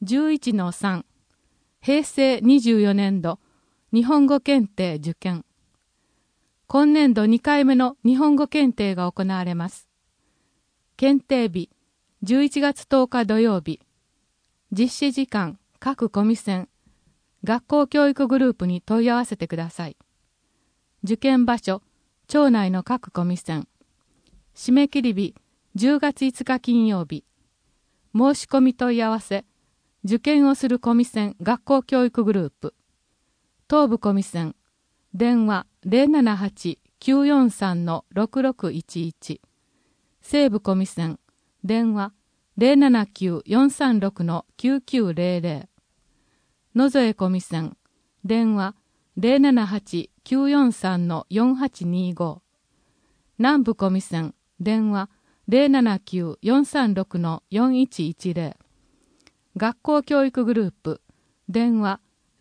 11-3 平成24年度日本語検定受験。今年度2回目の日本語検定が行われます。検定日11月10日土曜日。実施時間各コミセン、学校教育グループに問い合わせてください。受験場所、町内の各コミセン。締め切り日10月5日金曜日。申し込み問い合わせ、受験をするコミセン学校教育グループ。東部コミセン、電話 078-943-6611。西部コミセン、電話 079-436-9900。野添コミセン、電話 078-943-4825。南部コミセン、電話 079-436-4110。学校教育グループ、電話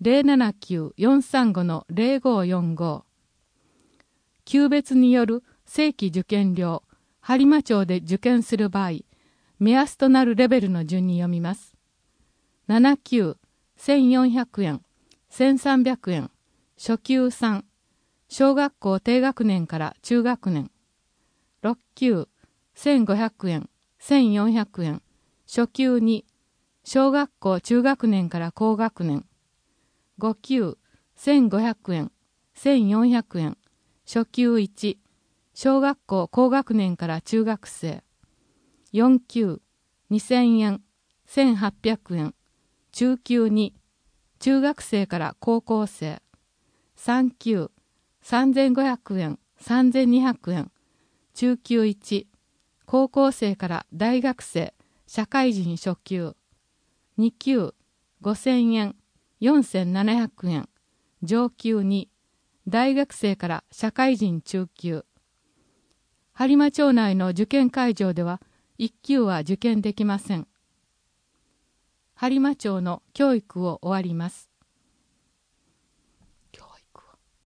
079-435-0545。級別による正規受験料、播磨町で受験する場合、目安となるレベルの順に読みます。7級、1400円、1300円、初級3、小学校低学年から中学年。6級、1500円、1400円、初級2、小学校中学年から高学年。5級、1500円、1400円、初級1、小学校高学年から中学生。4級、2000円、1800円、中級2、中学生から高校生。3級、3500円、3200円、中級1、高校生から大学生、社会人初級。2級、5000円、4700円、上級2、大学生から社会人中級。播磨町内の受験会場では、1級は受験できません。播磨町の教育を終わります。